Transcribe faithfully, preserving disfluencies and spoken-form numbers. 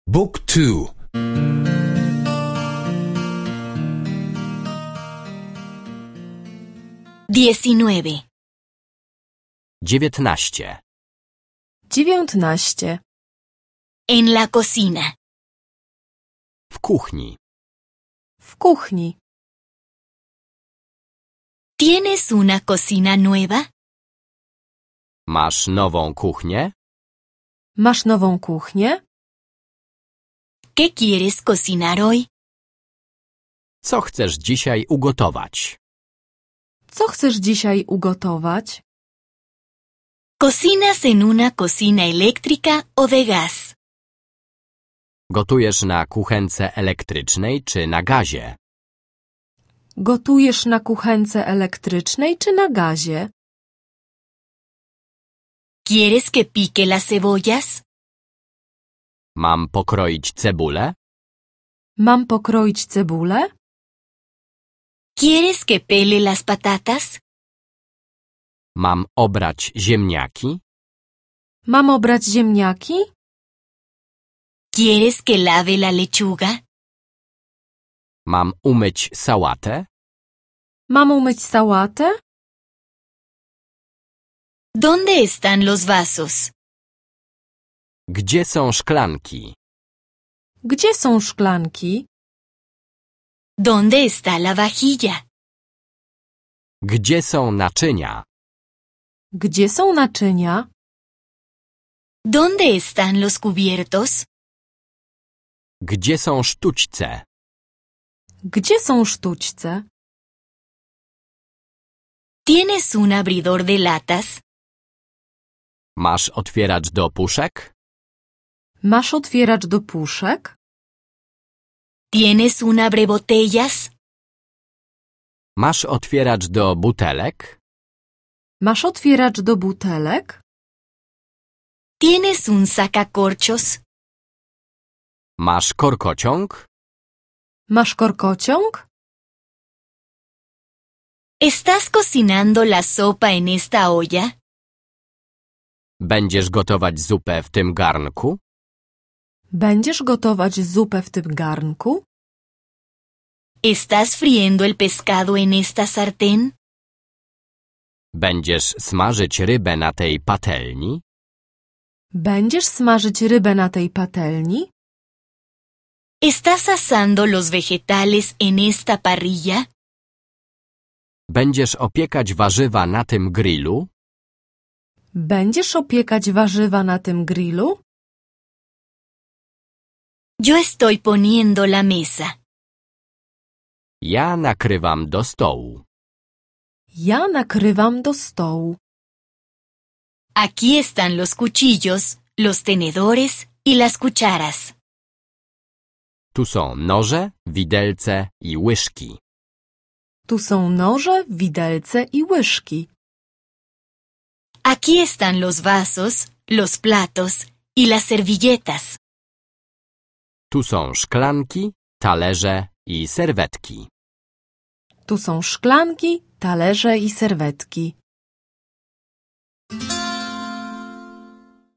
Book two. Diecinueve. Dziewiętnaście. Dziewiętnaście. En la cocina. W kuchni. W kuchni. ¿Tienes una cocina nueva? Masz nową kuchnię? Masz nową kuchnię? ¿Qué quieres cocinar hoy? Co chcesz dzisiaj ugotować? Co chcesz dzisiaj ugotować? ¿Cocinas en una cocina eléctrica o de gas? Gotujesz na kuchence elektrycznej czy na gazie? Gotujesz na kuchence elektrycznej czy na gazie? ¿Quieres que pique las cebollas? Mam pokroić cebulę? Mam pokroić cebulę? ¿Quieres que pele las patatas? Mam obrać ziemniaki? Mam obrać ziemniaki? ¿Quieres que lave la lechuga? Mam umyć sałatę? Mam umyć sałatę? ¿Dónde están los vasos? Gdzie są szklanki? Gdzie są szklanki? ¿Dónde está la vajilla? Gdzie są naczynia? Gdzie są naczynia? ¿Dónde están los cubiertos? Gdzie są sztućce? Gdzie są sztućce? ¿Tienes un abridor de latas? Masz otwieracz do puszek? Masz otwieracz do puszek? ¿Tienes un abrebotellas? Masz otwieracz do butelek? Masz otwieracz do butelek? ¿Tienes un sacacorchos? Masz korkociąg? Masz korkociąg? ¿Estás cocinando la sopa en esta olla? Będziesz gotować zupę w tym garnku? Będziesz gotować zupę w tym garnku? ¿Estás friendo el pescado en esta sartén? Będziesz smażyć rybę na tej patelni? Będziesz smażyć rybę na tej patelni? ¿Estás asando los vegetales en esta parrilla? Będziesz opiekać warzywa na tym grillu? Będziesz opiekać warzywa na tym grillu? Yo estoy poniendo la mesa. Ja nakrywam do stołu. Ja nakrywam do stołu. Aquí están los cuchillos, los tenedores y las cucharas. Tu są noże, widelce i łyżki. Tu są noże, widelce i łyżki. Aquí están los vasos, los platos y las servilletas. Tu są szklanki, talerze i serwetki. Tu są szklanki, talerze i serwetki.